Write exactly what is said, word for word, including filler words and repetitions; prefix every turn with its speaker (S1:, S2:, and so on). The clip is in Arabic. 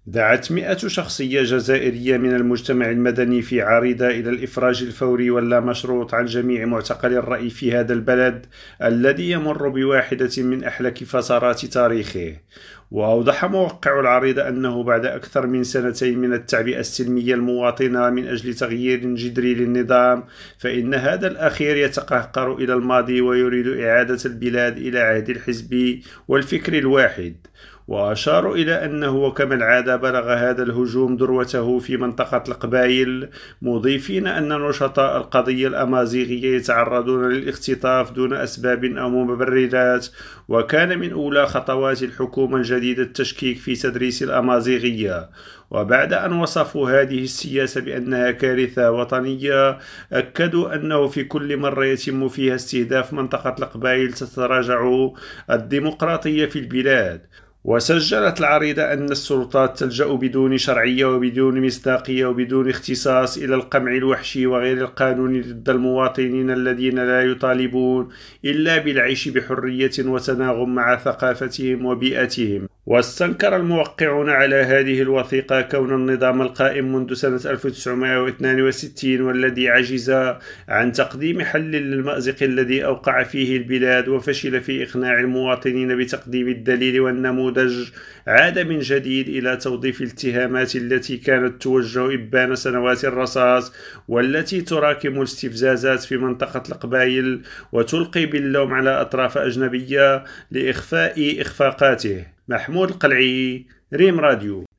S1: دعت مئة شخصية جزائرية من المجتمع المدني في عريضة إلى الإفراج الفوري واللامشروط عن جميع معتقلي الرأي في هذا البلد الذي يمر بواحدة من أحلك فترات تاريخه. وأوضح موقع العريضة أنه بعد أكثر من سنتين من التعبئة السلمية المواطنة من أجل تغيير جذري للنظام، فإن هذا الأخير يتقهقر إلى الماضي ويريد إعادة البلاد إلى عهد الحزب والفكر الواحد. وأشاروا إلى أنه وكما العادة بلغ هذا الهجوم ذروته في منطقة القبائل، مضيفين أن نشطاء القضية الأمازيغية يتعرضون للاختطاف دون أسباب أو مبررات، وكان من أولى خطوات الحكومة الجديدة التشكيك في تدريس الأمازيغية. وبعد أن وصفوا هذه السياسة بأنها كارثة وطنية، أكدوا أنه في كل مرة يتم فيها استهداف منطقة القبائل تتراجع الديمقراطية في البلاد. وسجلت العريضة أن السلطات تلجأ بدون شرعية وبدون مصداقية وبدون اختصاص إلى القمع الوحشي وغير القانوني ضد المواطنين الذين لا يطالبون إلا بالعيش بحرية وتناغم مع ثقافتهم وبيئتهم. واستنكر الموقعون على هذه الوثيقة كون النظام القائم منذ سنة ألف وتسعمائة واثنين وستين والذي عجز عن تقديم حل للمأزق الذي أوقع فيه البلاد وفشل في إقناع المواطنين بتقديم الدليل والنموذج، عاد من جديد إلى توظيف الاتهامات التي كانت توجه إبان سنوات الرصاص والتي تراكم الاستفزازات في منطقة القبائل وتلقي باللوم على أطراف أجنبية لإخفاء إخفاقاته. محمود القلعي، ريم راديو.